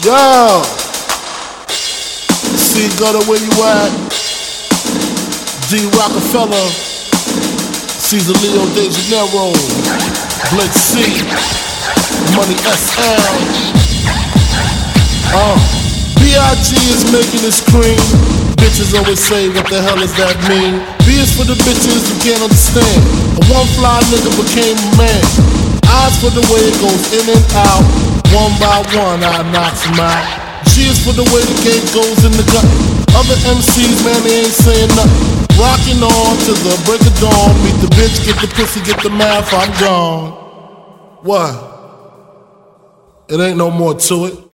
Yo, C Gutter, where you at? D Rockefeller, Caesar Leo De Janeiro, Blitz C, Money SL. B.I.G. is making this cream. Bitches always say, what the hell does that mean? B is for the bitches who can't understand. A one fly nigga became a man. Eyes for the way it goes in and out. One by one, I knocks him out. G is for the way the game goes in the gut. Other MCs, man, they ain't saying nothing. Rocking on to the break of dawn. Meet the bitch, get the pussy, get the math, I'm gone. What? It ain't no more to it.